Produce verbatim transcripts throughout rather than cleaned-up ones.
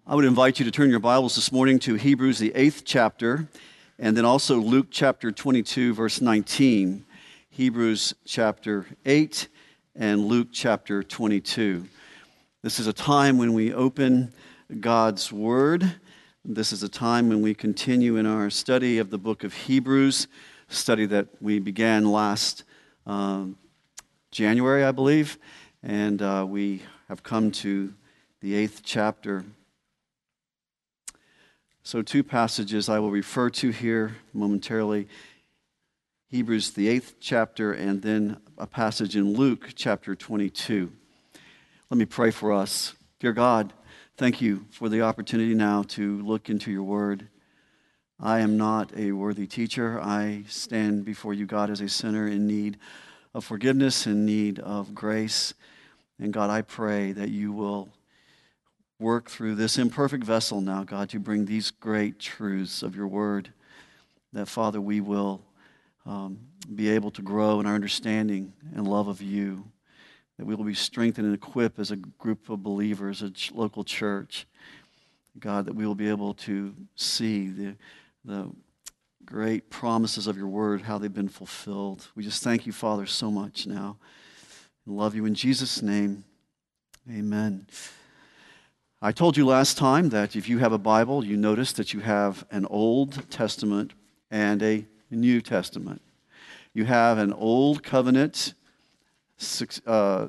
I would invite you to turn your Bibles this morning to Hebrews, the eighth chapter, and then also Luke chapter twenty-two, verse nineteen. Hebrews chapter eight and Luke chapter twenty-two. This is a time when we open God's Word. This is a time when we continue in our study of the book of Hebrews, a study that we began last um, January, I believe, and uh, we have come to the eighth chapter. So two passages I will refer to here momentarily. Hebrews, the eighth chapter, and then a passage in Luke chapter twenty-two. Let me pray for us. Dear God, thank you for the opportunity now to look into your word. I am not a worthy teacher. I stand before you, God, as a sinner in need of forgiveness, in need of grace. And God, I pray that you will work through this imperfect vessel now, God, to bring these great truths of your word, that, Father, we will um, be able to grow in our understanding and love of you, that we will be strengthened and equipped as a group of believers, a ch- local church, God, that we will be able to see the, the great promises of your word, how they've been fulfilled. We just thank you, Father, so much now, and love you in Jesus' name. Amen. I told you last time that if you have a Bible, you notice that you have an Old Testament and a New Testament. You have an Old Covenant. Six, uh,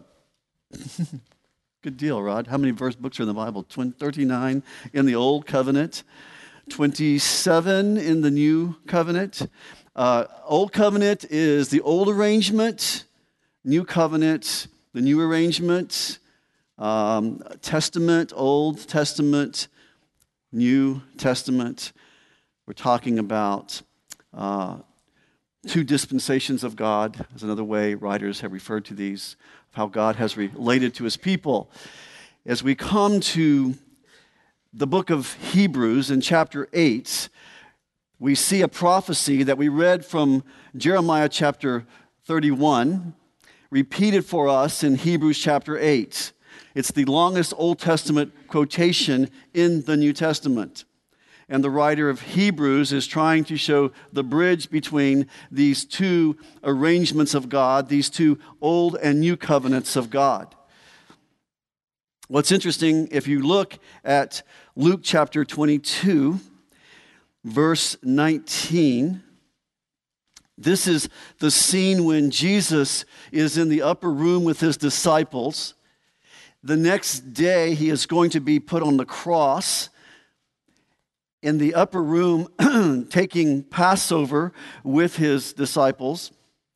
good deal, Rod. How many verse books are in the Bible? thirty-nine in the Old Covenant, twenty-seven in the New Covenant. Uh, Old Covenant is the old arrangement. New Covenant, the new arrangement. Um, Testament, Old Testament, New Testament. We're talking about uh, two dispensations of God, is another way writers have referred to these, of how God has related to his people. As we come to the book of Hebrews in chapter eight, we see a prophecy that we read from Jeremiah chapter thirty-one, repeated for us in Hebrews chapter eight. It's the longest Old Testament quotation in the New Testament. And the writer of Hebrews is trying to show the bridge between these two arrangements of God, these two old and new covenants of God. What's interesting, if you look at Luke chapter twenty-two, verse nineteen, this is the scene when Jesus is in the upper room with his disciples. The next day, he is going to be put on the cross in the upper room, taking Passover with his disciples.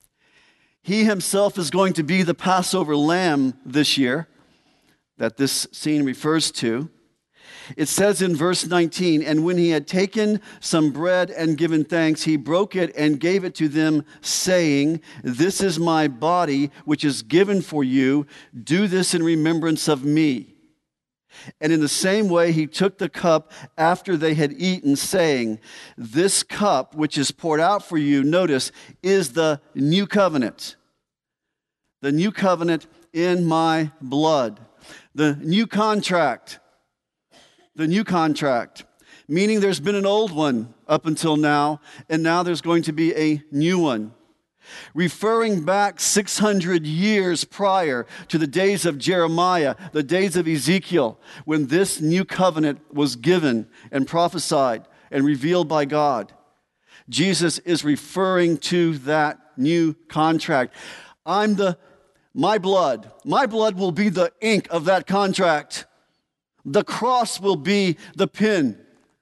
He himself is going to be the Passover lamb this year that this scene refers to. It says in verse nineteen, "And when he had taken some bread and given thanks, he broke it and gave it to them, saying, 'This is my body, which is given for you. Do this in remembrance of me.' And in the same way, he took the cup after they had eaten, saying, 'This cup, which is poured out for you,'" notice, "is the new covenant. The new covenant in my blood." The new contract. The new contract, meaning there's been an old one up until now, and now there's going to be a new one. Referring back six hundred years prior to the days of Jeremiah, the days of Ezekiel, when this new covenant was given and prophesied and revealed by God. Jesus is referring to that new contract. I'm the, my blood, my blood will be the ink of that contract. The cross will be the pen.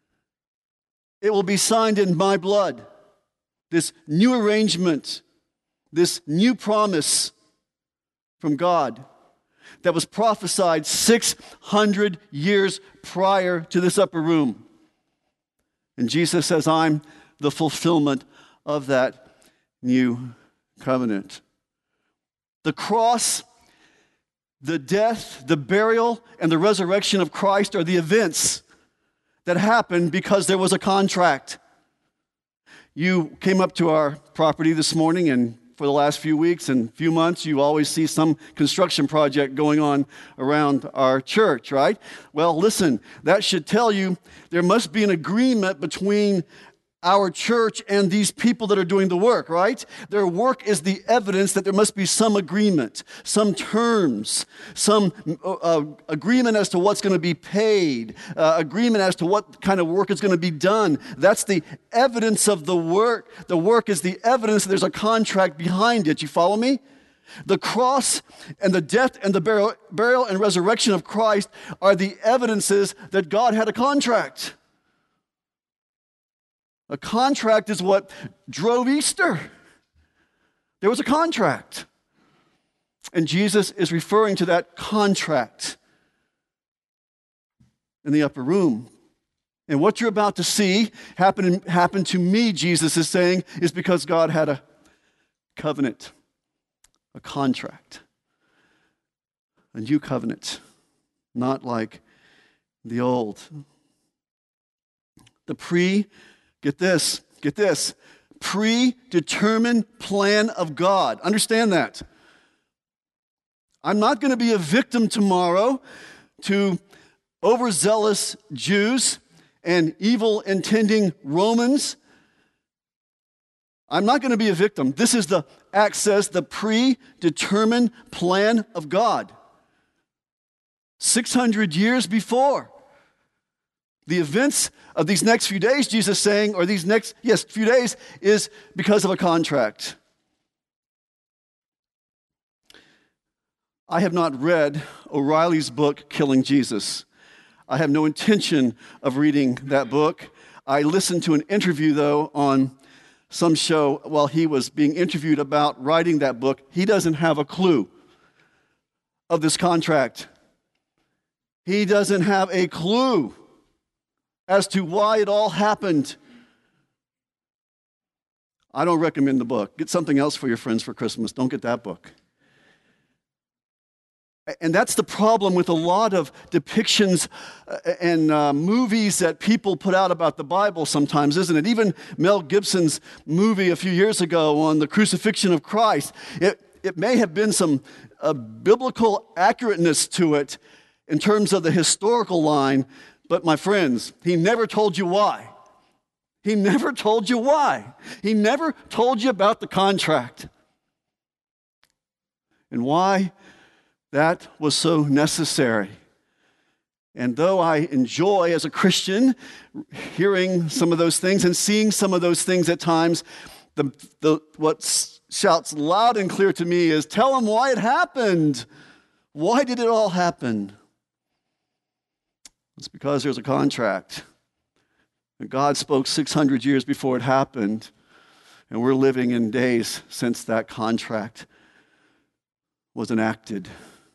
It will be signed in my blood. This new arrangement, this new promise from God that was prophesied six hundred years prior to this upper room. And Jesus says, I'm the fulfillment of that new covenant. The cross, the death, the burial, and the resurrection of Christ are the events that happened because there was a contract. You came up to our property this morning and for the last few weeks and few months, you always see some construction project going on around our church, right? Well, listen, that should tell you there must be an agreement between our church and these people that are doing the work, right? Their work is the evidence that there must be some agreement, some terms, some uh, agreement as to what's going to be paid, uh, agreement as to what kind of work is going to be done. That's the evidence of the work. The work is the evidence that there's a contract behind it. You follow me? The cross and the death and the burial, burial and resurrection of Christ are the evidences that God had a contract. A contract is what drove Easter. There was a contract. And Jesus is referring to that contract in the upper room. And what you're about to see happen, happen to me, Jesus is saying, is because God had a covenant, a contract, a new covenant, not like the old. The pre Get this, get this, predetermined plan of God. Understand that. I'm not going to be a victim tomorrow to overzealous Jews and evil intending Romans. I'm not going to be a victim. This is the access, the predetermined plan of God. six hundred years before. The events of these next few days, Jesus saying, or these next, yes, few days, is because of a contract. I have not read O'Reilly's book, Killing Jesus. I have no intention of reading that book. I listened to an interview, though, on some show while he was being interviewed about writing that book. He doesn't have a clue of this contract. He doesn't have a clue as to why it all happened. I don't recommend the book. Get something else for your friends for Christmas. Don't get that book. And that's the problem with a lot of depictions and uh, movies that people put out about the Bible sometimes, isn't it? Even Mel Gibson's movie a few years ago on the crucifixion of Christ, it, it may have been some uh, biblical accurateness to it in terms of the historical line, but my friends, he never told you why. He never told you why. He never told you about the contract and why that was so necessary. And though I enjoy as a Christian hearing some of those things and seeing some of those things at times, the, the, what shouts loud and clear to me is, tell them why it happened. Why did it all happen? It's because there's a contract. And God spoke six hundred years before it happened, and we're living in days since that contract was enacted.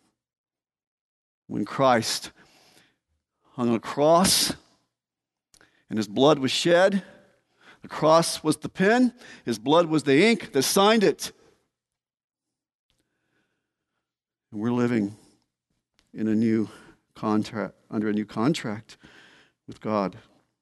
When Christ hung on a cross and his blood was shed, the cross was the pen, his blood was the ink that signed it. And we're living in a new contract, under a new contract with God.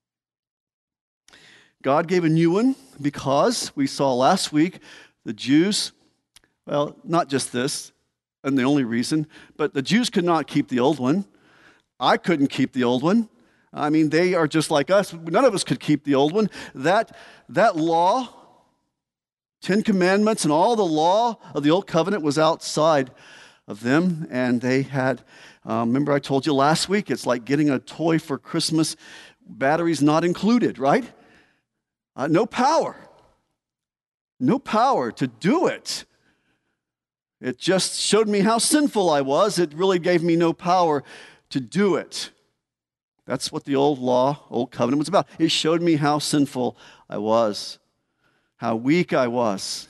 God gave a new one because we saw last week the Jews, well, not just this, and the only reason, but the Jews could not keep the old one. I couldn't keep the old one. I mean, they are just like us. None of us could keep the old one. That, that law, Ten Commandments and all the law of the Old Covenant was outside of them, and they had, um, remember I told you last week, it's like getting a toy for Christmas, batteries not included, right? Uh, no power. No power to do it. It just showed me how sinful I was. It really gave me no power to do it. That's what the old law, old covenant was about. It showed me how sinful I was, how weak I was.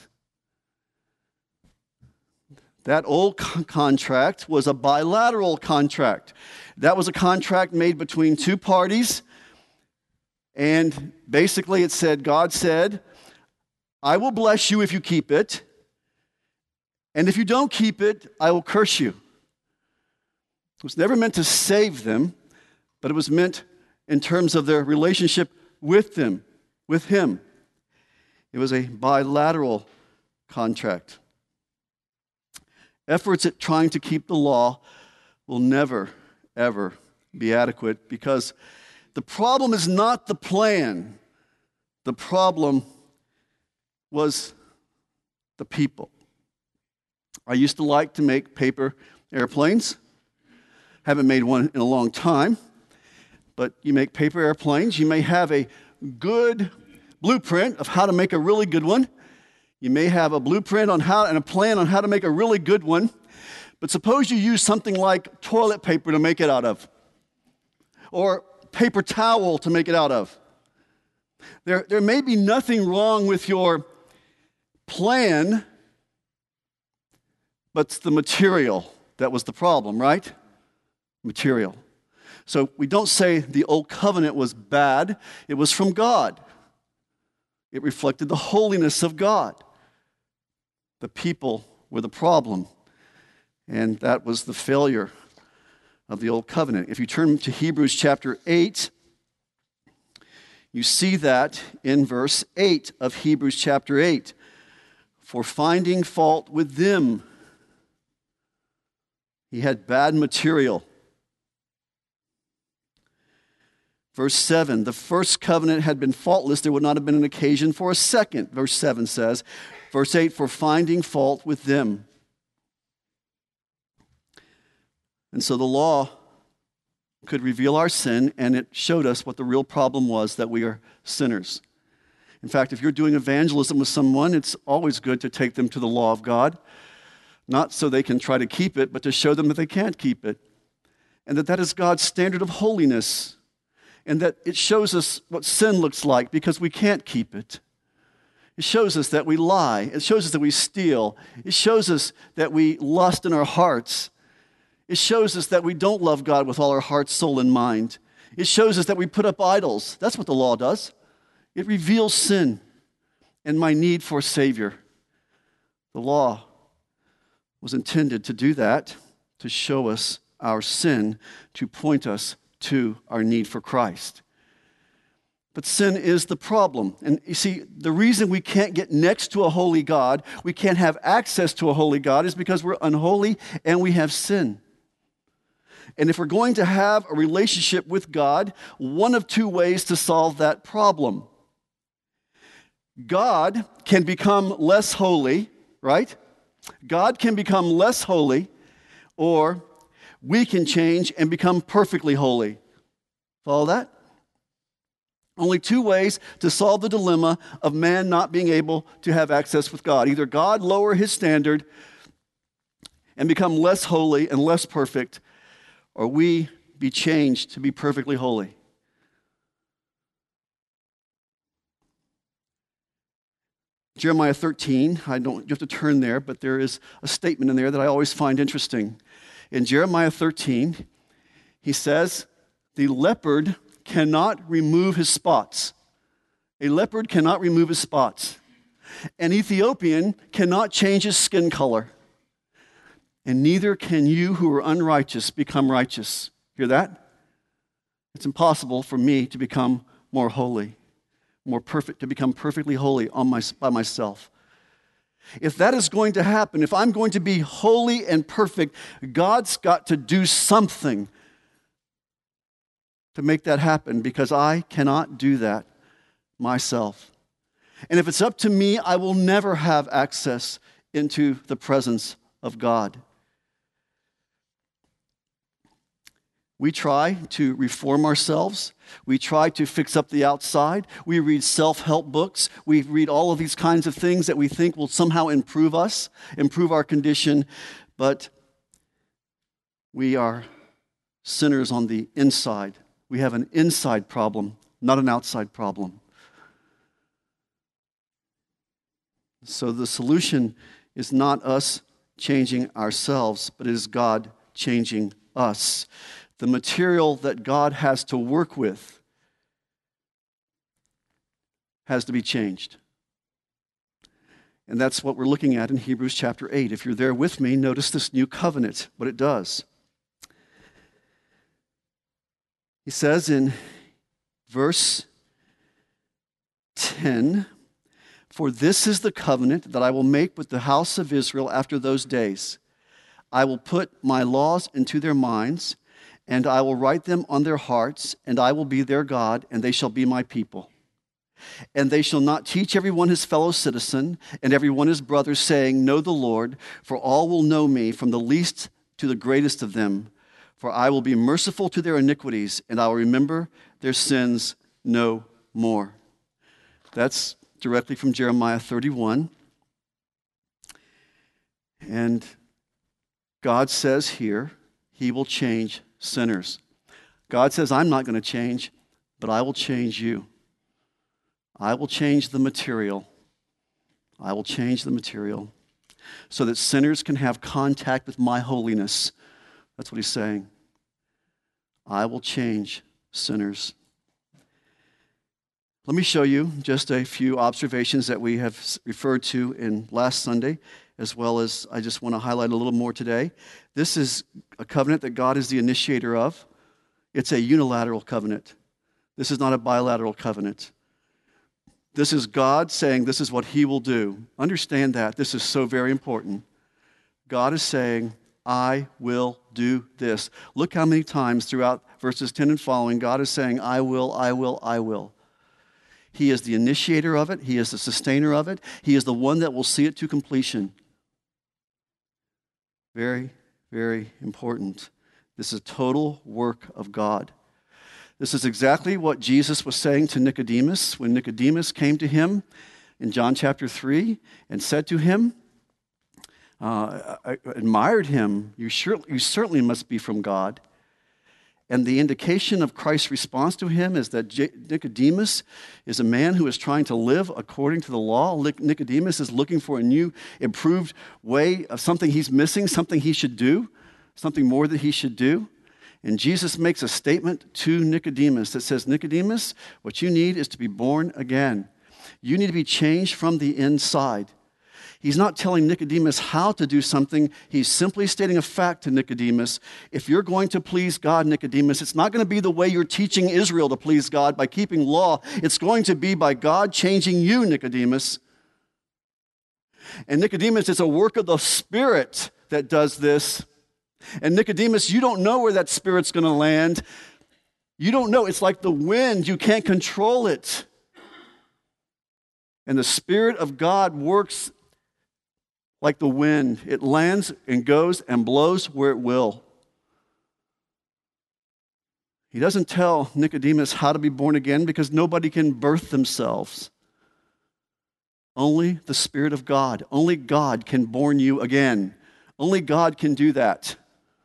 That old con- contract was a bilateral contract. That was a contract made between two parties. And basically it said, God said, I will bless you if you keep it. And if you don't keep it, I will curse you. It was never meant to save them, but it was meant in terms of their relationship with them, with him. It was a bilateral contract. Efforts at trying to keep the law will never, ever be adequate, because the problem is not the plan. The problem was the people. I used to like to make paper airplanes. Haven't made one in a long time, but you make paper airplanes. You may have a good blueprint of how to make a really good one. You may have a blueprint on how and a plan on how to make a really good one. But suppose you use something like toilet paper to make it out of, or paper towel to make it out of. There, there may be nothing wrong with your plan, but it's the material that was the problem, right? Material. So we don't say the old covenant was bad. It was from God. It reflected the holiness of God. The people were the problem, and that was the failure of the old covenant. If you turn to Hebrews chapter eight, you see that in verse eight of Hebrews chapter eight. For finding fault with them, he had bad material. Verse seven, the first covenant had been faultless. There would not have been an occasion for a second. Verse seven says, verse eight, for finding fault with them. And so the law could reveal our sin, and it showed us what the real problem was, that we are sinners. In fact, if you're doing evangelism with someone, it's always good to take them to the law of God, not so they can try to keep it, but to show them that they can't keep it, and that that is God's standard of holiness, and that it shows us what sin looks like because we can't keep it. It shows us that we lie. It shows us that we steal. It shows us that we lust in our hearts. It shows us that we don't love God with all our heart, soul, and mind. It shows us that we put up idols. That's what the law does. It reveals sin and my need for a Savior. The law was intended to do that, to show us our sin, to point us to our need for Christ. But sin is the problem. And you see, the reason we can't get next to a holy God, we can't have access to a holy God, is because we're unholy and we have sin. And if we're going to have a relationship with God, one of two ways to solve that problem. God can become less holy, right? God can become less holy, or we can change and become perfectly holy. Follow that? Only two ways to solve the dilemma of man not being able to have access with God. Either God lower his standard and become less holy and less perfect, or we be changed to be perfectly holy. Jeremiah thirteen, I don't, you have to turn there, but there is a statement in there that I always find interesting. In Jeremiah thirteen, he says, the leopard cannot remove his spots. A leopard cannot remove his spots. An Ethiopian cannot change his skin color. And neither can you who are unrighteous become righteous. Hear that? It's impossible for me to become more holy, more perfect, to become perfectly holy on my, by myself. If that is going to happen, if I'm going to be holy and perfect, God's got to do something to make that happen, because I cannot do that myself. And if it's up to me, I will never have access into the presence of God. We try to reform ourselves. We try to fix up the outside. We read self-help books. We read all of these kinds of things that we think will somehow improve us, improve our condition. But we are sinners on the inside. We have an inside problem, not an outside problem. So the solution is not us changing ourselves, but it is God changing us. The material that God has to work with has to be changed. And that's what we're looking at in Hebrews chapter eight. If you're there with me, notice this new covenant, what it does. He says in verse ten, For this is the covenant that I will make with the house of Israel after those days. I will put my laws into their minds, and I will write them on their hearts, and I will be their God, and they shall be my people. And they shall not teach everyone his fellow citizen, and everyone his brother, saying, Know the Lord, for all will know me, from the least to the greatest of them. For I will be merciful to their iniquities, and I will remember their sins no more. That's directly from Jeremiah thirty-one. And God says here, he will change sinners. God says, I'm not going to change, but I will change you. I will change the material. I will change the material so that sinners can have contact with my holiness. That's what he's saying. I will change sinners. Let me show you just a few observations that we have referred to in last Sunday, as well as I just want to highlight a little more today. This is a covenant that God is the initiator of. It's a unilateral covenant. This is not a bilateral covenant. This is God saying this is what he will do. Understand that. This is so very important. God is saying, I will do this. Look how many times throughout verses ten and following, God is saying, I will, I will, I will. He is the initiator of it. He is the sustainer of it. He is the one that will see it to completion. Very, very important. This is a total work of God. This is exactly what Jesus was saying to Nicodemus when Nicodemus came to him in John chapter three and said to him, uh, I admired him, you, sure, you certainly must be from God. And the indication of Christ's response to him is that Nicodemus is a man who is trying to live according to the law. Nicodemus is looking for a new, improved way of something he's missing, something he should do, something more that he should do. And Jesus makes a statement to Nicodemus that says, Nicodemus, what you need is to be born again. You need to be changed from the inside. He's not telling Nicodemus how to do something. He's simply stating a fact to Nicodemus. If you're going to please God, Nicodemus, it's not going to be the way you're teaching Israel to please God by keeping law. It's going to be by God changing you, Nicodemus. And Nicodemus, it's a work of the Spirit that does this. And Nicodemus, you don't know where that Spirit's going to land. You don't know. It's like the wind. You can't control it. And the Spirit of God works like the wind. It lands and goes and blows where it will. He doesn't tell Nicodemus how to be born again because nobody can birth themselves. Only the Spirit of God. Only God can born you again. Only God can do that.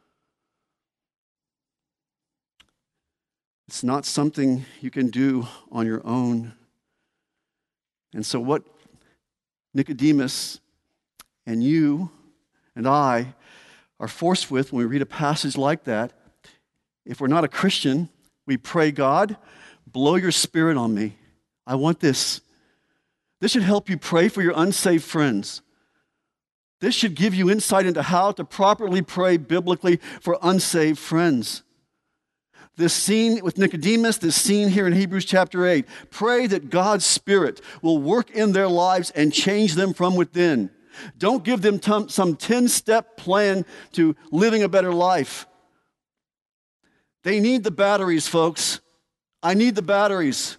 It's not something you can do on your own. And so what Nicodemus and you and I are forced with when we read a passage like that, if we're not a Christian, we pray, God, blow your Spirit on me. I want this. This should help you pray for your unsaved friends. This should give you insight into how to properly pray biblically for unsaved friends. This scene with Nicodemus, this scene here in Hebrews chapter eight, pray that God's Spirit will work in their lives and change them from within. Don't give them t- some ten-step plan to living a better life. They need the batteries, folks. I need the batteries.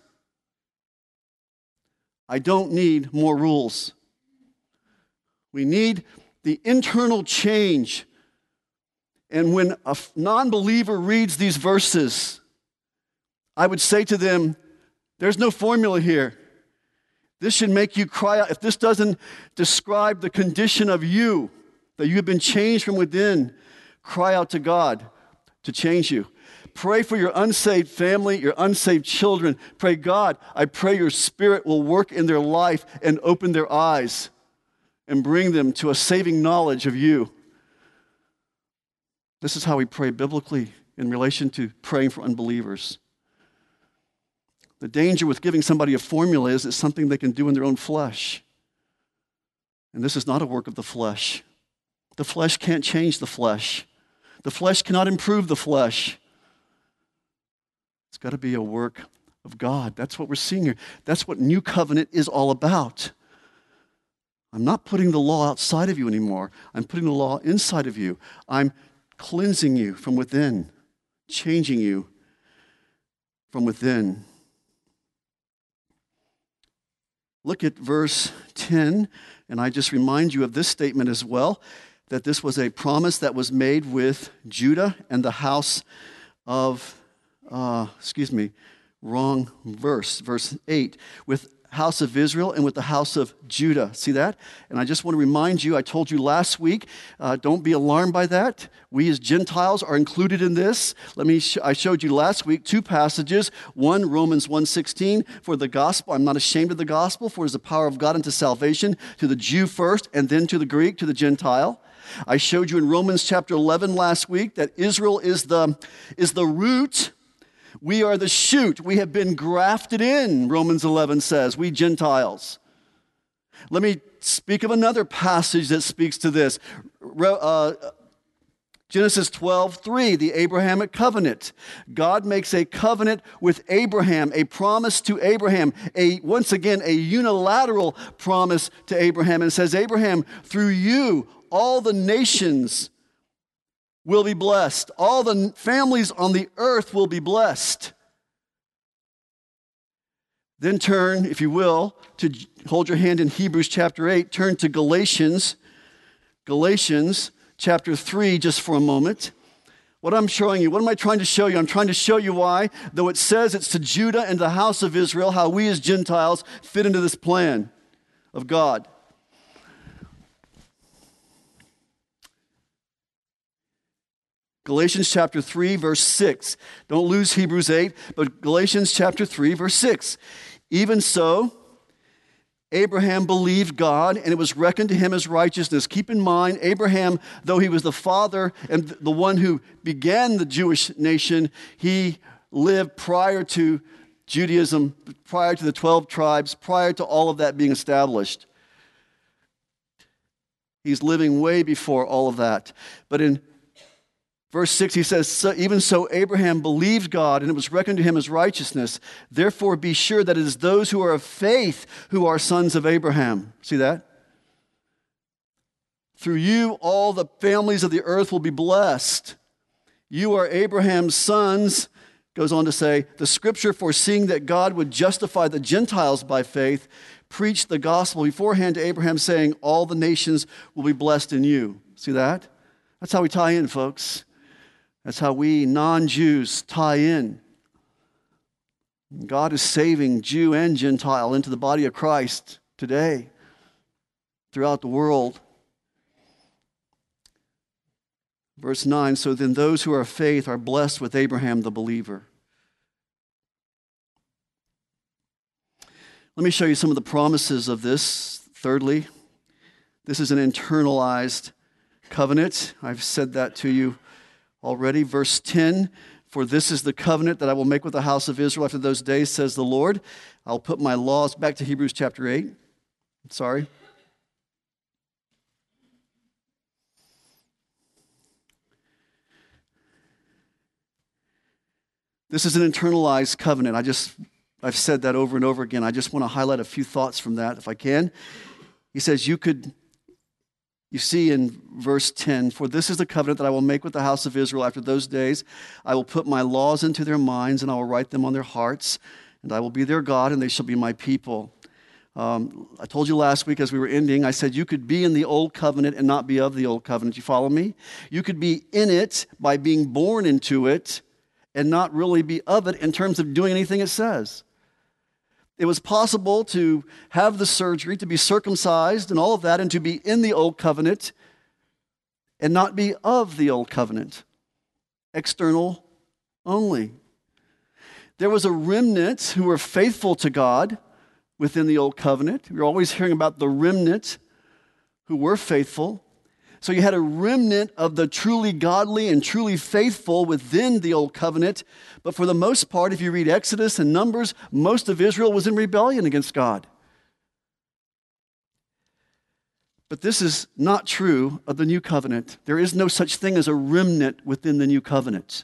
I don't need more rules. We need the internal change. And when a non-believer reads these verses, I would say to them, there's no formula here. This should make you cry out. If this doesn't describe the condition of you, that you have been changed from within, cry out to God to change you. Pray for your unsaved family, your unsaved children. Pray, God, I pray your Spirit will work in their life and open their eyes and bring them to a saving knowledge of you. This is how we pray biblically in relation to praying for unbelievers. The danger with giving somebody a formula is it's something they can do in their own flesh. And this is not a work of the flesh. The flesh can't change the flesh. The flesh cannot improve the flesh. It's got to be a work of God. That's what we're seeing here. That's what New Covenant is all about. I'm not putting the law outside of you anymore. I'm putting the law inside of you. I'm cleansing you from within, changing you from within. Look at verse ten, and I just remind you of this statement as well, that this was a promise that was made with Judah and the house of, uh, excuse me, wrong verse, verse eight, with house of Israel and with the house of Judah. See that? And I just want to remind you, I told you last week, uh, don't be alarmed by that. We as Gentiles are included in this. Let me, sh- I showed you last week two passages. One, Romans one sixteen, for the gospel, I'm not ashamed of the gospel, for it is the power of God unto salvation, to the Jew first, and then to the Greek, to the Gentile. I showed you in Romans chapter eleven last week that Israel is the, is the root. We are the shoot. We have been grafted in, Romans eleven says, we Gentiles. Let me speak of another passage that speaks to this. Uh, Genesis twelve three, the Abrahamic covenant. God makes a covenant with Abraham, a promise to Abraham, a once again, a unilateral promise to Abraham. And it says, Abraham, through you, all the nations will be blessed. All the families on the earth will be blessed. Then turn, if you will, to hold your hand in Hebrews chapter eight, turn to Galatians, Galatians chapter three just for a moment. What I'm showing you, what am I trying to show you? I'm trying to show you why, though it says it's to Judah and the house of Israel, how we as Gentiles fit into this plan of God. Galatians chapter three, verse six. Don't lose Hebrews eight, but Galatians chapter three, verse six. Even so, Abraham believed God, and it was reckoned to him as righteousness. Keep in mind, Abraham, though he was the father and the one who began the Jewish nation, he lived prior to Judaism, prior to the twelve tribes, prior to all of that being established. He's living way before all of that. But in verse six, he says, so, even so Abraham believed God, and it was reckoned to him as righteousness. Therefore be sure that it is those who are of faith who are sons of Abraham. See that? Through you, all the families of the earth will be blessed. You are Abraham's sons, goes on to say, the scripture foreseeing that God would justify the Gentiles by faith, preached the gospel beforehand to Abraham, saying, all the nations will be blessed in you. See that? That's how we tie in, folks. That's how we non-Jews tie in. God is saving Jew and Gentile into the body of Christ today, throughout the world. Verse nine, so then those who are of faith are blessed with Abraham the believer. Let me show you some of the promises of this. Thirdly, this is an internalized covenant. I've said that to you already. Verse ten, for this is the covenant that I will make with the house of Israel after those days, says the Lord. I'll put my laws, back to Hebrews chapter eight. Sorry. This is an internalized covenant. I just, I've said that over and over again. I just want to highlight a few thoughts from that, if I can. He says, you could You see in verse ten, for this is the covenant that I will make with the house of Israel after those days. I will put my laws into their minds, and I will write them on their hearts, and I will be their God, and they shall be my people. Um, I told you last week as we were ending, I said you could be in the old covenant and not be of the old covenant. You follow me? You could be in it by being born into it and not really be of it in terms of doing anything it says. It was possible to have the surgery, to be circumcised and all of that, and to be in the old covenant and not be of the old covenant. External only. There was a remnant who were faithful to God within the old covenant. We're always hearing about the remnant who were faithful. So you had a remnant of the truly godly and truly faithful within the old covenant. But for the most part, if you read Exodus and Numbers, most of Israel was in rebellion against God. But this is not true of the new covenant. There is no such thing as a remnant within the new covenant.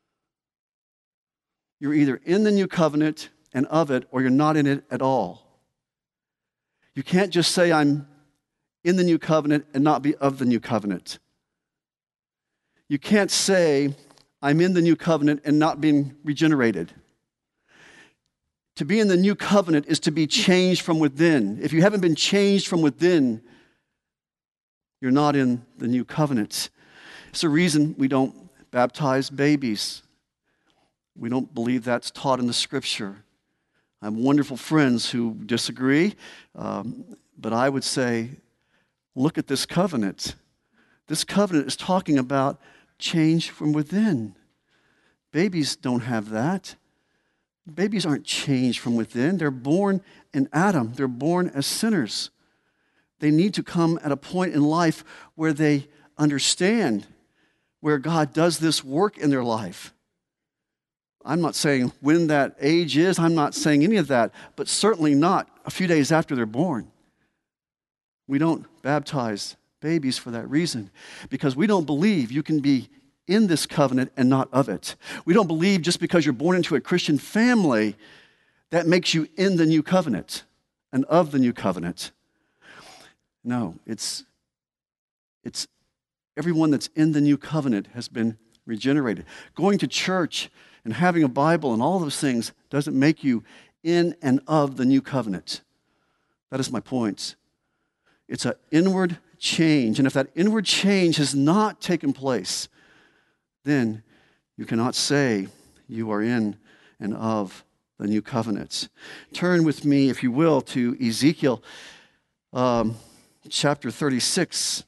You're either in the new covenant and of it, or you're not in it at all. You can't just say, I'm in the new covenant and not be of the new covenant. You can't say, I'm in the new covenant and not being regenerated. To be in the new covenant is to be changed from within. If you haven't been changed from within, you're not in the new covenant. It's the reason we don't baptize babies. We don't believe that's taught in the Scripture. I have wonderful friends who disagree, um, but I would say, look at this covenant. This covenant is talking about change from within. Babies don't have that. Babies aren't changed from within. They're born in Adam. They're born as sinners. They need to come at a point in life where they understand where God does this work in their life. I'm not saying when that age is. I'm not saying any of that, but certainly not a few days after they're born. We don't baptize babies for that reason, because we don't believe you can be in this covenant and not of it. We don't believe just because you're born into a Christian family, that makes you in the new covenant and of the new covenant. No, it's, it's everyone that's in the new covenant has been regenerated. Going to church and having a Bible and all those things doesn't make you in and of the new covenant. That is my point. It's an inward change. And if that inward change has not taken place, then you cannot say you are in and of the new covenant. Turn with me, if you will, to Ezekiel um, chapter thirty-six.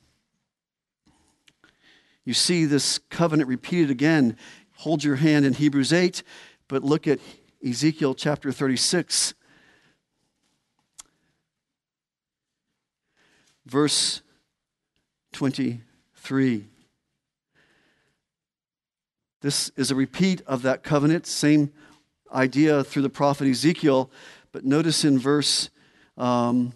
You see this covenant repeated again. Hold your hand in Hebrews eight, but look at Ezekiel chapter thirty-six. Verse twenty-three. This is a repeat of that covenant, same idea through the prophet Ezekiel, but notice in verse um,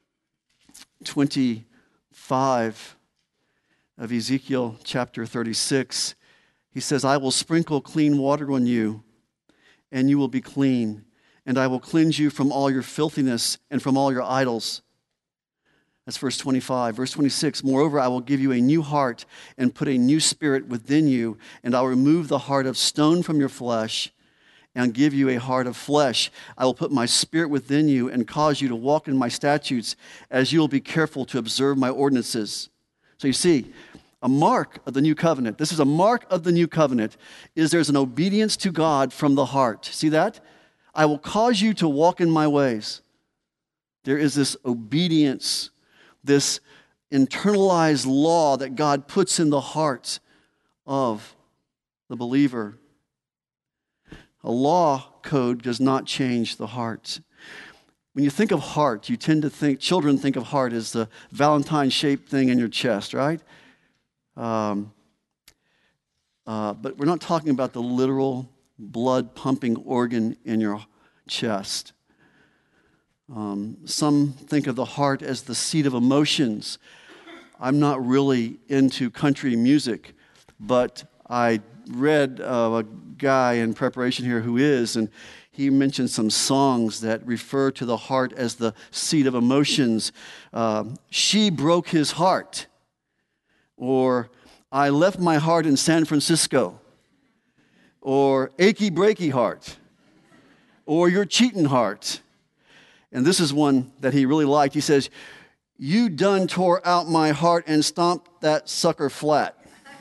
twenty-five of Ezekiel chapter thirty-six, he says, I will sprinkle clean water on you, and you will be clean, and I will cleanse you from all your filthiness and from all your idols. That's verse twenty-five. Verse twenty-six, moreover, I will give you a new heart and put a new spirit within you, and I'll remove the heart of stone from your flesh and give you a heart of flesh. I will put my spirit within you and cause you to walk in my statutes as you will be careful to observe my ordinances. So you see, a mark of the new covenant, this is a mark of the new covenant, is there's an obedience to God from the heart. See that? I will cause you to walk in my ways. There is this obedience, this internalized law that God puts in the heart of the believer. A law code does not change the heart. When you think of heart, you tend to think, children think of heart as the Valentine-shaped thing in your chest, right? Um, uh, but we're not talking about the literal blood-pumping organ in your chest. Um, some think of the heart as the seat of emotions. I'm not really into country music, but I read of a guy in preparation here who is, and he mentioned some songs that refer to the heart as the seat of emotions. Uh, she broke his heart, or I left my heart in San Francisco, or achy breaky heart, or your cheating heart. And this is one that he really liked. He says, you done tore out my heart and stomped that sucker flat.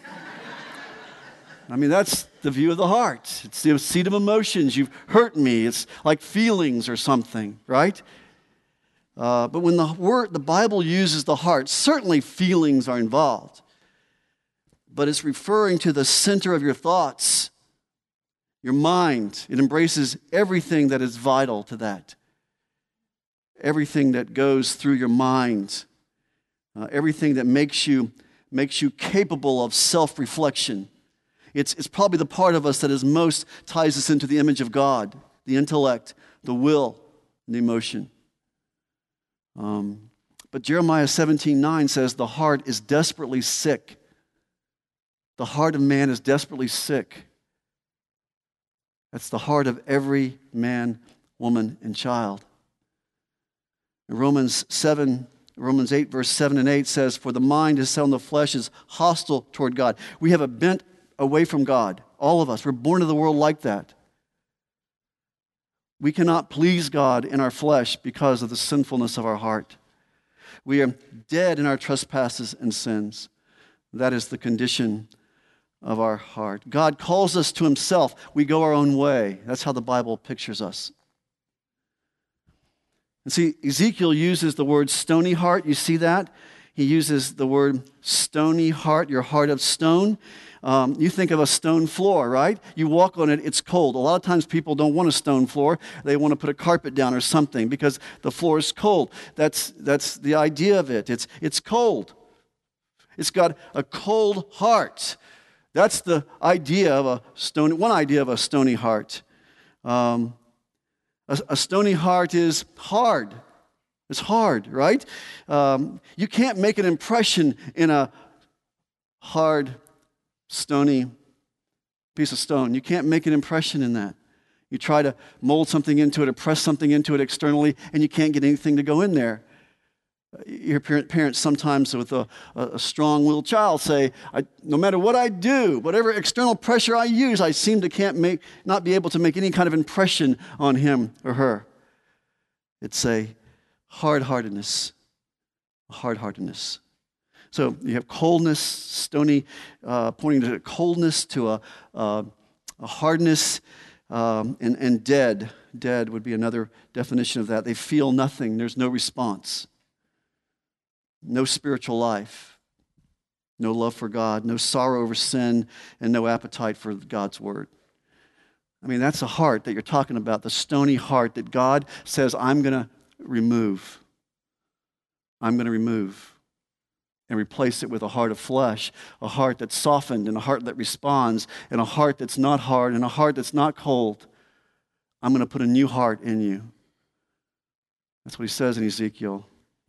I mean, that's the view of the heart. It's the seat of emotions. You've hurt me. It's like feelings or something, right? Uh, but when the word, the Bible uses the heart, certainly feelings are involved. But it's referring to the center of your thoughts, your mind. It embraces everything that is vital to that. Everything that goes through your mind. Uh, everything that makes you, makes you capable of self-reflection. It's, it's probably the part of us that is most ties us into the image of God, the intellect, the will, and the emotion. Um, but Jeremiah seventeen nine says the heart is desperately sick. The heart of man is desperately sick. That's the heart of every man, woman, and child. In Romans seven Romans eight, verse seven and eight says, for the mind is set on the flesh is hostile toward God. We have a bent away from God. All of us. We're born to the world like that. We cannot please God in our flesh because of the sinfulness of our heart. We are dead in our trespasses and sins. That is the condition of our heart. God calls us to himself. We go our own way. That's how the Bible pictures us. And see, Ezekiel uses the word stony heart. You see that? He uses the word stony heart, your heart of stone. Um, you think of a stone floor, right? You walk on it, it's cold. A lot of times people don't want a stone floor. They want to put a carpet down or something because the floor is cold. That's, that's the idea of it. It's, it's cold. It's got a cold heart. That's the idea of a stony, one idea of a stony heart. Um, A, a stony heart is hard. It's hard, right? Um, you can't make an impression in a hard, stony piece of stone. You can't make an impression in that. You try to mold something into it or press something into it externally, and you can't get anything to go in there. Your parents sometimes with a, a strong-willed child say, I, no matter what I do, whatever external pressure I use, I seem to can't make, not be able to make any kind of impression on him or her. It's a hard-heartedness, hard-heartedness. So you have coldness, stony, uh, pointing to coldness, to a, uh, a hardness, um, and, and dead. Dead would be another definition of that. They feel nothing. There's no response. No spiritual life, no love for God, no sorrow over sin, and no appetite for God's word. I mean, that's a heart that you're talking about, the stony heart that God says, I'm going to remove. I'm going to remove and replace it with a heart of flesh, a heart that's softened and a heart that responds, and a heart that's not hard and a heart that's not cold. I'm going to put a new heart in you. That's what he says in Ezekiel.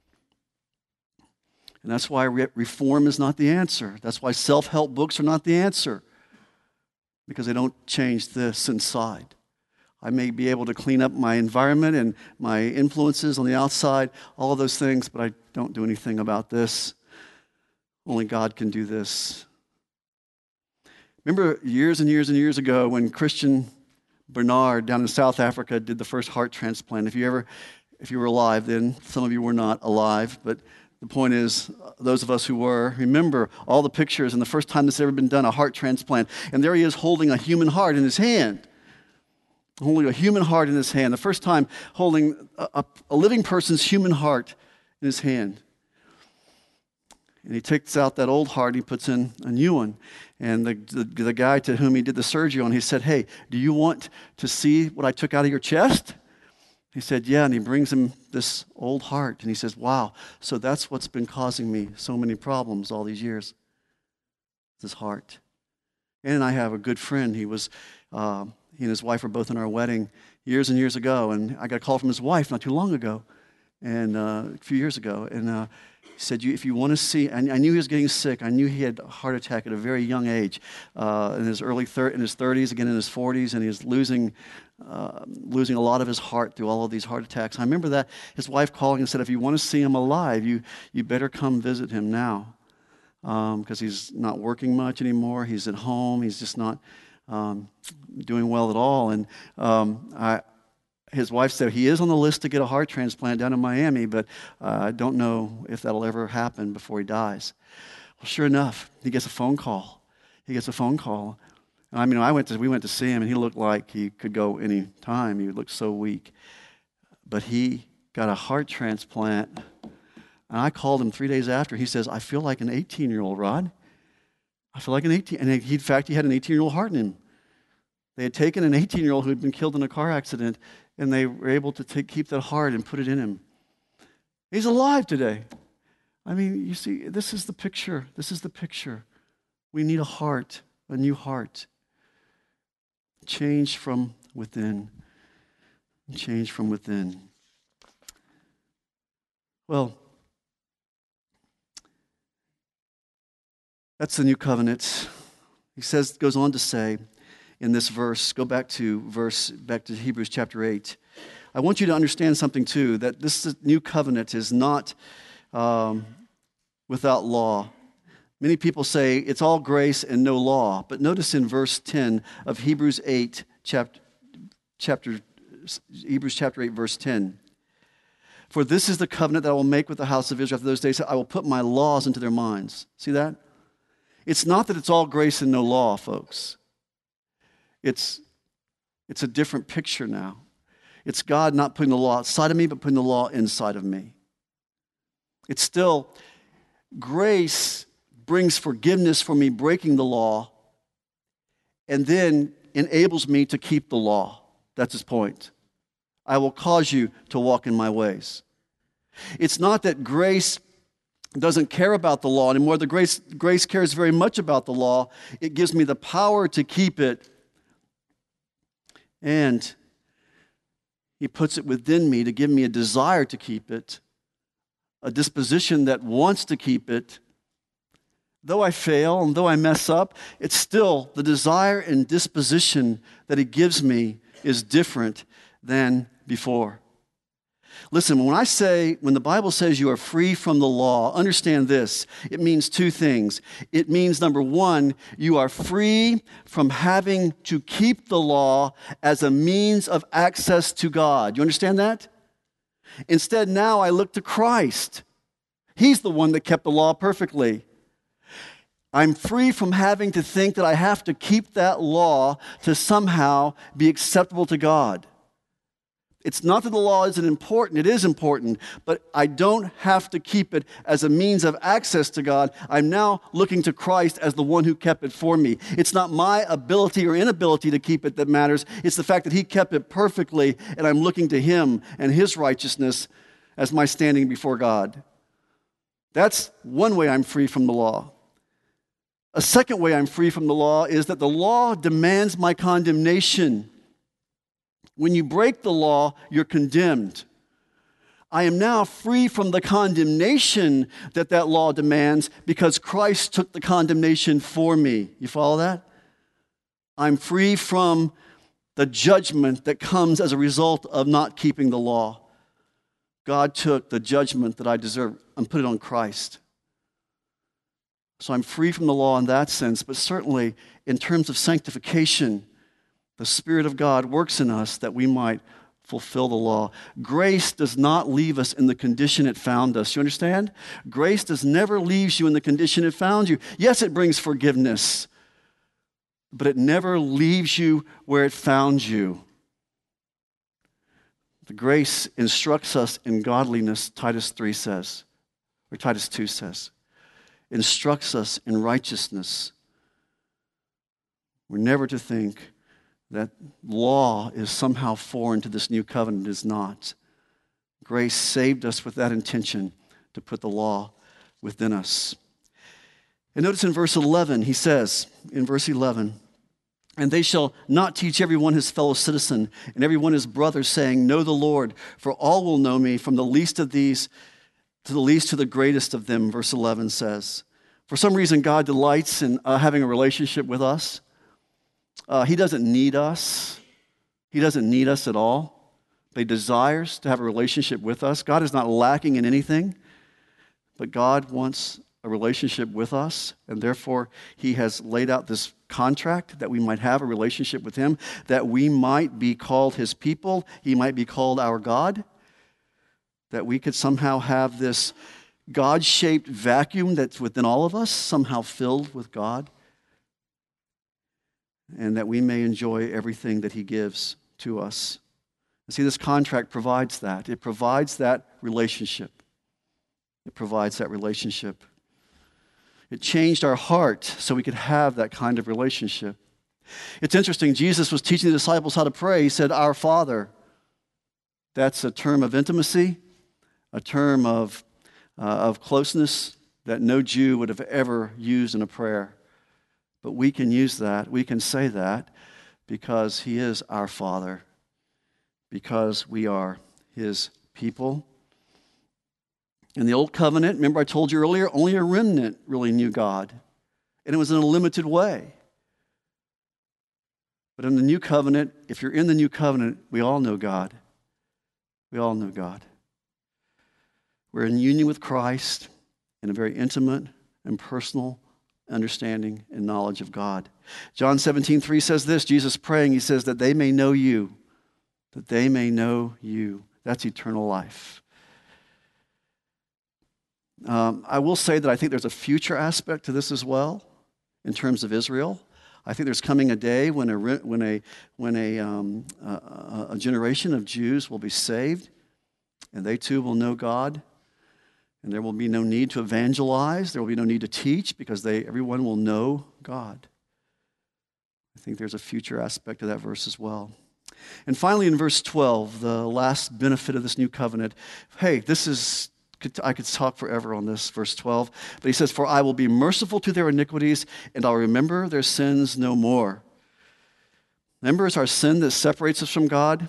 And that's why re- reform is not the answer. That's why self-help books are not the answer. Because they don't change this inside. I may be able to clean up my environment and my influences on the outside, all of those things, but I don't do anything about this. Only God can do this. Remember years and years and years ago when Christian Bernard down in South Africa did the first heart transplant. If you ever, if you were alive then, some of you were not alive, but the point is, those of us who were, remember all the pictures and the first time this had ever been done, a heart transplant. And there he is holding a human heart in his hand. Holding a human heart in his hand. The first time holding a, a, a living person's human heart in his hand. And he takes out that old heart and he puts in a new one. And the, the, the guy to whom he did the surgery on, he said, hey, do you want to see what I took out of your chest? He said, yeah, and he brings him this old heart. And he says, wow, so that's what's been causing me so many problems all these years, this heart. And I have a good friend. He was, uh, he and his wife were both in our wedding years and years ago. And I got a call from his wife not too long ago, and uh, a few years ago. And uh, he said, you, if you want to see, and I knew he was getting sick. I knew he had a heart attack at a very young age, uh, in his early thir- in his thirties, again in his forties, and he was losing Uh, losing a lot of his heart through all of these heart attacks. I remember that his wife calling and said, if you want to see him alive, you you better come visit him now, because um, he's not working much anymore. He's at home. He's just not um, doing well at all. And um, I, his wife said he is on the list to get a heart transplant down in Miami, but uh, I don't know if that'll ever happen before he dies. Well, sure enough, he gets a phone call. He gets a phone call. I mean, I went to, we went to see him, and he looked like he could go any time. He looked so weak. But he got a heart transplant, and I called him three days after. He says, I feel like an eighteen-year-old, Rod. I feel like an eighteen, and he, in fact, he had an eighteen-year-old heart in him. They had taken an eighteen-year-old who had been killed in a car accident, and they were able to take, keep that heart and put it in him. He's alive today. I mean, you see, this is the picture. This is the picture. We need a heart, a new heart. Change from within. Change from within. Well, that's the new covenant. He says, goes on to say in this verse, go back to verse, back to Hebrews chapter eight. I want you to understand something too, that this new covenant is not um, without law. Many people say it's all grace and no law. But notice in verse ten of Hebrews eight, chapter, chapter, Hebrews chapter eight, verse ten. For this is the covenant that I will make with the house of Israel after those days. I will put my laws into their minds. See that? It's not that it's all grace and no law, folks. It's, it's a different picture now. It's God not putting the law outside of me, but putting the law inside of me. It's still grace brings forgiveness for me breaking the law and then enables me to keep the law. That's his point. I will cause you to walk in my ways. It's not that grace doesn't care about the law anymore. The grace, grace cares very much about the law. It gives me the power to keep it, and he puts it within me to give me a desire to keep it, a disposition that wants to keep it. Though I fail and though I mess up, it's still the desire and disposition that he gives me is different than before. Listen, when I say, when the Bible says you are free from the law, understand this. It means two things. It means, number one, you are free from having to keep the law as a means of access to God. You understand that? Instead, now I look to Christ. He's the one that kept the law perfectly. I'm free from having to think that I have to keep that law to somehow be acceptable to God. It's not that the law isn't important. It is important. But I don't have to keep it as a means of access to God. I'm now looking to Christ as the one who kept it for me. It's not my ability or inability to keep it that matters. It's the fact that he kept it perfectly, and I'm looking to him and his righteousness as my standing before God. That's one way I'm free from the law. A second way I'm free from the law is that the law demands my condemnation. When you break the law, you're condemned. I am now free from the condemnation that that law demands because Christ took the condemnation for me. You follow that? I'm free from the judgment that comes as a result of not keeping the law. God took the judgment that I deserve and put it on Christ. So I'm free from the law in that sense, but certainly in terms of sanctification, the Spirit of God works in us that we might fulfill the law. Grace does not leave us in the condition it found us. You understand? Grace does never leaves you in the condition it found you. Yes, it brings forgiveness, but it never leaves you where it found you. The grace instructs us in godliness, Titus three says, or Titus two says. Instructs us in righteousness. We're never to think that law is somehow foreign to this new covenant. It is not. Grace saved us with that intention to put the law within us. And notice in verse eleven, he says, in verse eleven, and they shall not teach everyone his fellow citizen and everyone his brother, saying, know the Lord, for all will know me, from the least of these to the least to the greatest of them, verse eleven says. For some reason, God delights in uh, having a relationship with us. Uh, he doesn't need us. He doesn't need us at all. But he desires to have a relationship with us. God is not lacking in anything, but God wants a relationship with us, and therefore he has laid out this contract that we might have a relationship with him, that we might be called his people, he might be called our God, that we could somehow have this God-shaped vacuum that's within all of us, somehow filled with God, and that we may enjoy everything that he gives to us. And see, this contract provides that. It provides that relationship. It provides that relationship. It changed our heart so we could have that kind of relationship. It's interesting, Jesus was teaching the disciples how to pray. He said, Our Father. That's a term of intimacy, a term of, uh, of closeness that no Jew would have ever used in a prayer. But we can use that, we can say that, because he is our Father, because we are his people. In the Old Covenant, remember I told you earlier, only a remnant really knew God, and it was in a limited way. But in the New Covenant, if you're in the New Covenant, we all know God. We all know God. We're in union with Christ in a very intimate and personal understanding and knowledge of God. John seventeen three says this, Jesus praying, he says that they may know you, that they may know you. That's eternal life. Um, I will say that I think there's a future aspect to this as well in terms of Israel. I think there's coming a day when a, when a, when a, um, a, a generation of Jews will be saved, and they too will know God. And there will be no need to evangelize. There will be no need to teach because they, everyone will know God. I think there's a future aspect to that verse as well. And finally, in verse twelve, the last benefit of this new covenant. Hey, this is, I could talk forever on this, verse twelve. But he says, for I will be merciful to their iniquities, and I'll remember their sins no more. Remember, it's our sin that separates us from God.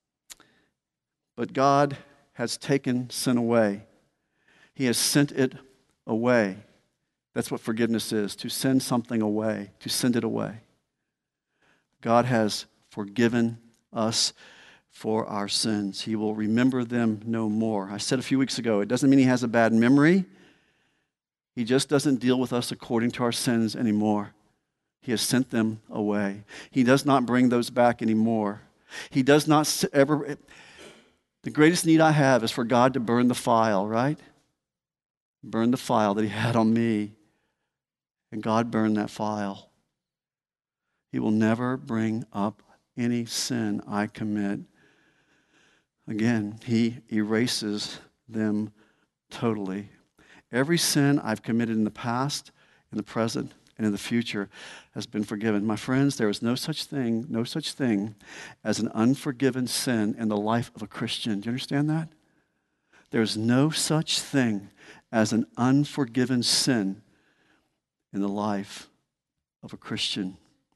But God has taken sin away. He has sent it away. That's what forgiveness is, to send something away, to send it away. God has forgiven us for our sins. He will remember them no more. I said a few weeks ago, it doesn't mean he has a bad memory. He just doesn't deal with us according to our sins anymore. He has sent them away. He does not bring those back anymore. He does not ever... The greatest need I have is for God to burn the file, right? Burn the file that he had on me. And God burned that file. He will never bring up any sin I commit. Again, he erases them totally. Every sin I've committed in the past, in the present, and in the future has been forgiven. My friends, there is no such thing, no such thing as an unforgiven sin in the life of a Christian. Do you understand that? There is no such thing as an unforgiven sin in the life of a Christian.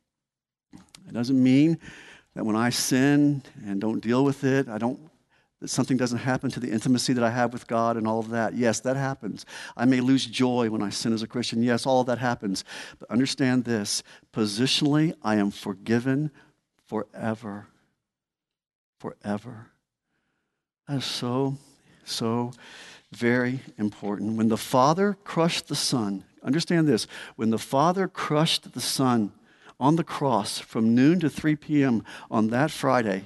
It doesn't mean that when I sin and don't deal with it, I don't, that something doesn't happen to the intimacy that I have with God and all of that. Yes, that happens. I may lose joy when I sin as a Christian. Yes, all of that happens. But understand this, positionally, I am forgiven forever. Forever. That is so, so very important. When the Father crushed the Son, understand this, when the Father crushed the Son on the cross from noon to three p.m. on that Friday,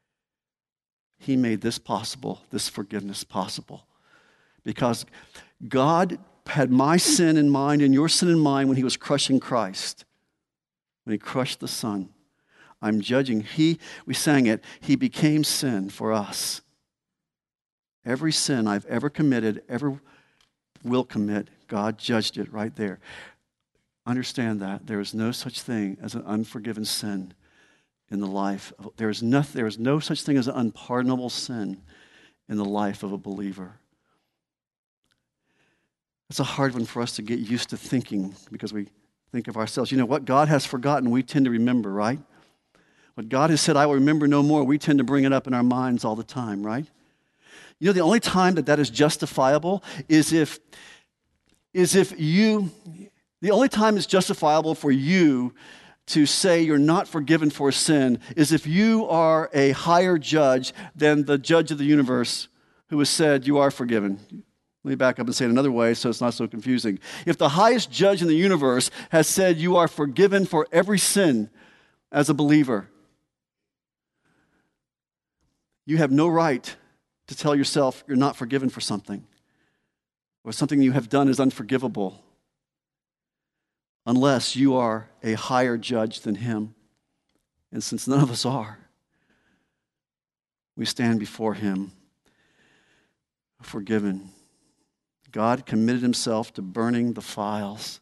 he made this possible, this forgiveness possible. Because God had my sin in mind and your sin in mind when he was crushing Christ, when he crushed the Son. I'm judging. He, we sang it, he became sin for us. Every sin I've ever committed, ever will commit, God judged it right there. Understand that. There is no such thing as an unforgiven sin in the life. Of, there is no, there is no such thing as an unpardonable sin in the life of a believer. It's a hard one for us to get used to thinking because we think of ourselves. You know, what God has forgotten, we tend to remember, right? What God has said, I will remember no more, we tend to bring it up in our minds all the time, right? You know, the only time that that is justifiable is if, is if you... The only time it's justifiable for you to say you're not forgiven for sin is if you are a higher judge than the judge of the universe who has said you are forgiven. Let me back up and say it another way so it's not so confusing. If the highest judge in the universe has said you are forgiven for every sin as a believer, you have no right to tell yourself you're not forgiven for something or something you have done is unforgivable, unless you are a higher judge than him. And since none of us are, we stand before him forgiven. God committed himself to burning the files.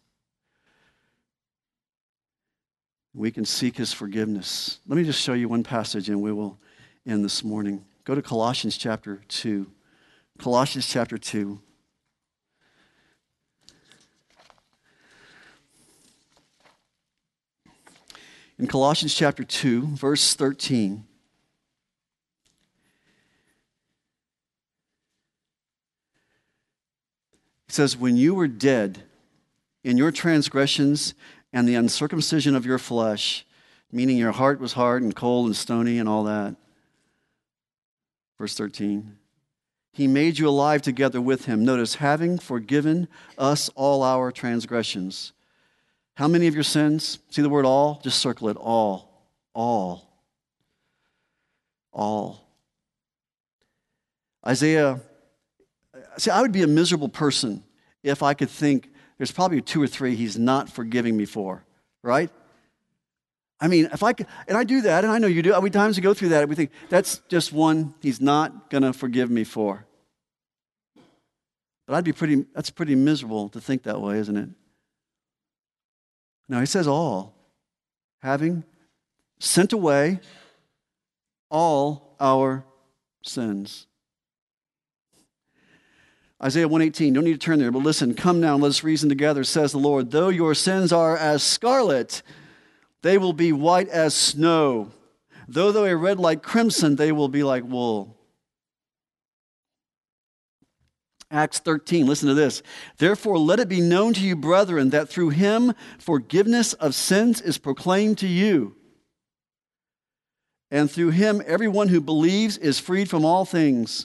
We can seek his forgiveness. Let me just show you one passage and we will end this morning. Go to Colossians chapter two. Colossians chapter two. In Colossians chapter two, verse thirteen, it says, when you were dead in your transgressions and the uncircumcision of your flesh, meaning your heart was hard and cold and stony and all that. Verse thirteen, He made you alive together with him. Notice, having forgiven us all our transgressions. How many of your sins? See the word all? Just circle it. All. All. All. Isaiah, see, I would be a miserable person if I could think there's probably two or three he's not forgiving me for, right? I mean, if I could, and I do that, and I know you do. We times we go through that, and we think, that's just one he's not going to forgive me for. But I'd be pretty, that's pretty miserable to think that way, isn't it? Now, he says all, having sent away all our sins. Isaiah one eighteen, don't need to turn there, but listen, come now and let us reason together, says the Lord. Though your sins are as scarlet, they will be white as snow. Though they are red like crimson, they will be like wool. Acts thirteen, listen to this. Therefore, let it be known to you, brethren, that through him forgiveness of sins is proclaimed to you. And through him, everyone who believes is freed from all things.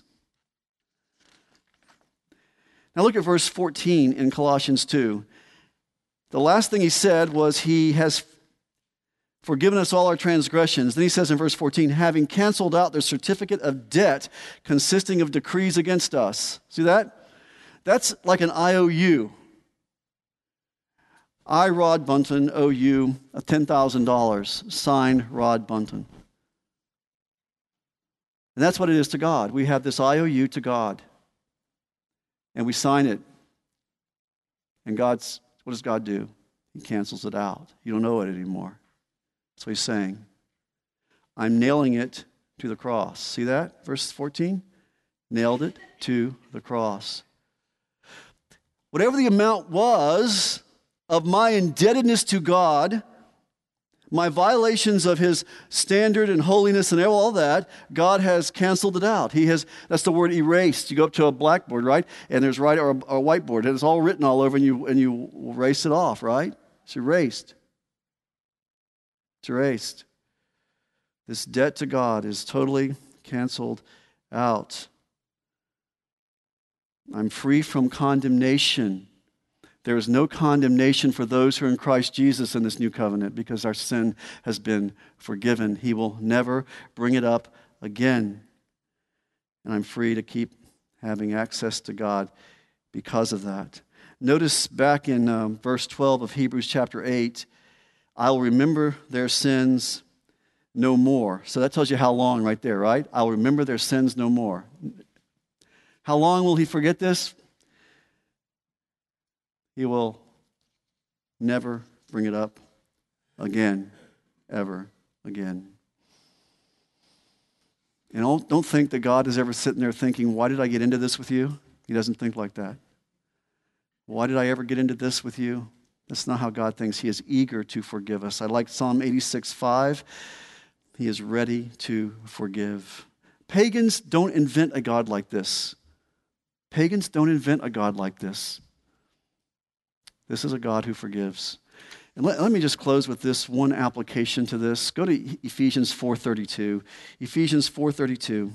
Now look at verse fourteen in Colossians two. The last thing he said was he has forgiven us all our transgressions. Then he says in verse fourteen, having canceled out their certificate of debt consisting of decrees against us. See that? That's like an I O U. I, Rod Bunton, owe you ten thousand dollars. Signed, Rod Bunton. And that's what it is to God. We have this I O U to God. And we sign it. And God's, what does God do? He cancels it out. You don't owe it anymore. That's what he's saying. I'm nailing it to the cross. See that? Verse fourteen? Nailed it to the cross. Whatever the amount was of my indebtedness to God, my violations of his standard and holiness and all that, God has canceled it out. He has, that's the word erased. You go up to a blackboard, right? And there's right or a, a whiteboard, and it's all written all over, and you and you erase it off, right? It's erased. It's erased. This debt to God is totally canceled out. I'm free from condemnation. There is no condemnation for those who are in Christ Jesus in this new covenant because our sin has been forgiven. He will never bring it up again. And I'm free to keep having access to God because of that. Notice back in um, verse twelve of Hebrews chapter eight, I'll remember their sins no more. So that tells you how long right there, right? I'll remember their sins no more. How long will he forget this? He will never bring it up again, ever again. And don't, don't think that God is ever sitting there thinking, why did I get into this with you? He doesn't think like that. Why did I ever get into this with you? That's not how God thinks. He is eager to forgive us. I like Psalm eighty-six five. He is ready to forgive. Pagans don't invent a God like this. Pagans don't invent a God like this. This is a God who forgives. And let, let me just close with this one application to this. Go to Ephesians four thirty-two. Ephesians four thirty-two.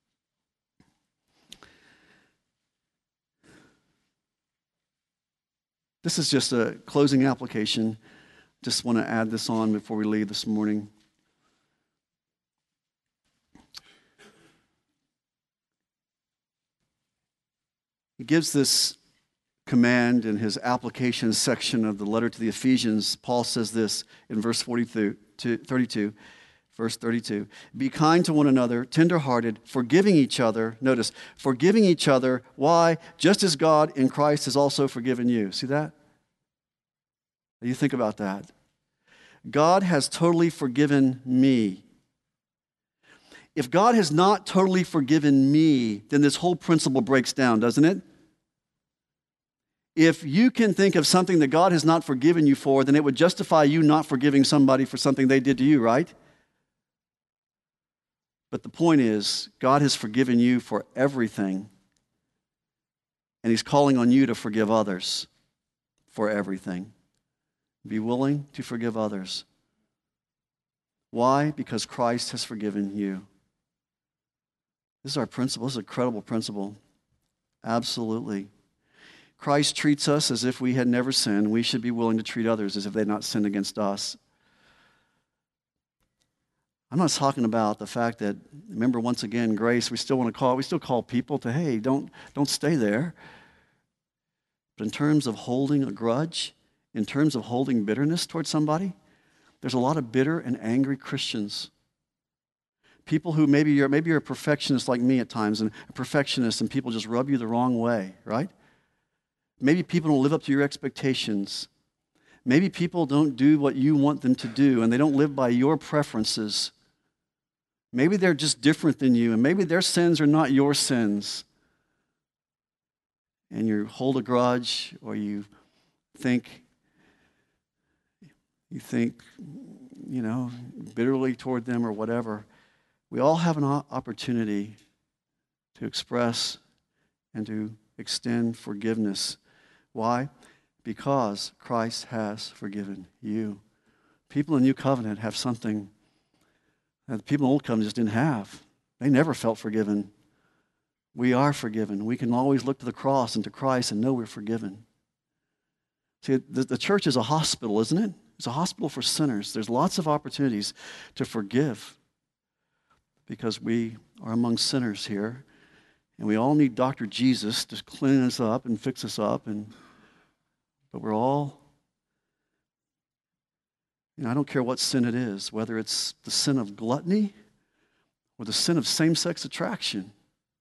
This is just a closing application. Just want to add this on before we leave this morning. He gives this command in his application section of the letter to the Ephesians. Paul says this in verse thirty-two, verse thirty-two. Be kind to one another, tenderhearted, forgiving each other. Notice, forgiving each other. Why? Just as God in Christ has also forgiven you. See that? You think about that. God has totally forgiven me. If God has not totally forgiven me, then this whole principle breaks down, doesn't it? If you can think of something that God has not forgiven you for, then it would justify you not forgiving somebody for something they did to you, right? But the point is, God has forgiven you for everything, and he's calling on you to forgive others for everything. Be willing to forgive others. Why? Because Christ has forgiven you. This is our principle. This is a credible principle. Absolutely. Christ treats us as if we had never sinned. We should be willing to treat others as if they had not sinned against us. I'm not talking about the fact that, remember, once again, grace, we still want to call, we still call people to, hey, don't, don't stay there. But in terms of holding a grudge, in terms of holding bitterness towards somebody, there's a lot of bitter and angry Christians. People who maybe you're, maybe you're a perfectionist like me at times, and a perfectionist, and people just rub you the wrong way, right? Maybe people don't live up to your expectations. Maybe people don't do what you want them to do, and they don't live by your preferences. Maybe they're just different than you, and maybe their sins are not your sins. And you hold a grudge, or you think, you think, you know, bitterly toward them or whatever. We all have an opportunity to express and to extend forgiveness. Why? Because Christ has forgiven you. People in the New Covenant have something that the people in the Old Covenant just didn't have. They never felt forgiven. We are forgiven. We can always look to the cross and to Christ and know we're forgiven. See, the, the church is a hospital, isn't it? It's a hospital for sinners. There's lots of opportunities to forgive because we are among sinners here. And we all need Doctor Jesus to clean us up and fix us up. And but we're all, you know, I don't care what sin it is, whether it's the sin of gluttony or the sin of same-sex attraction.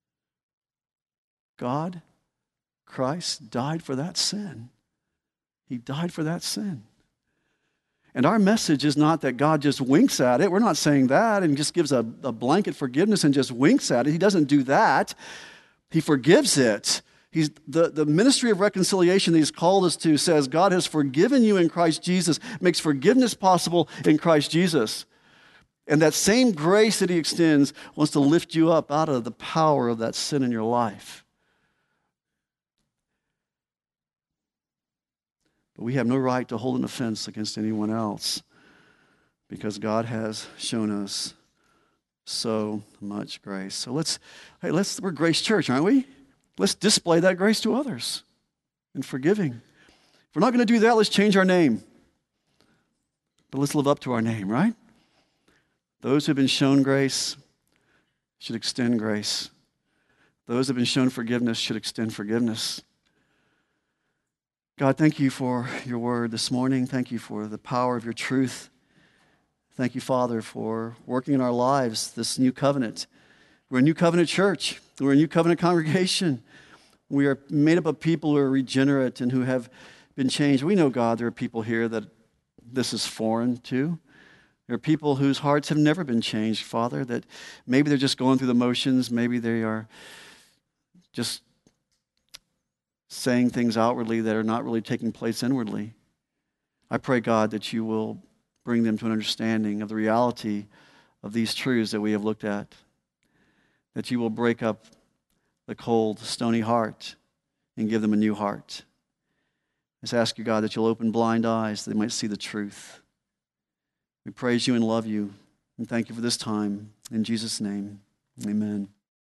God, Christ, died for that sin. He died for that sin. And our message is not that God just winks at it. We're not saying that and just gives a, a blanket forgiveness and just winks at it. He doesn't do that. He forgives it. He's, the, the ministry of reconciliation that he's called us to says God has forgiven you in Christ Jesus, makes forgiveness possible in Christ Jesus. And that same grace that he extends wants to lift you up out of the power of that sin in your life. But we have no right to hold an offense against anyone else because God has shown us so much grace. So let's, hey, let's, we're Grace Church, aren't we? Let's display that grace to others in forgiving. If we're not going to do that, let's change our name. But let's live up to our name, right? Those who have been shown grace should extend grace. Those who have been shown forgiveness should extend forgiveness. God, thank you for your word this morning. Thank you for the power of your truth. Thank you, Father, for working in our lives, this new covenant. We're a new covenant church. We're a new covenant congregation. We are made up of people who are regenerate and who have been changed. We know, God, there are people here that this is foreign to. There are people whose hearts have never been changed, Father, that maybe they're just going through the motions. Maybe they are just saying things outwardly that are not really taking place inwardly. I pray, God, that you will bring them to an understanding of the reality of these truths that we have looked at, that you will break up the cold, stony heart and give them a new heart. I just ask you, God, that you'll open blind eyes that they might see the truth. We praise you and love you, and thank you for this time. In Jesus' name, amen.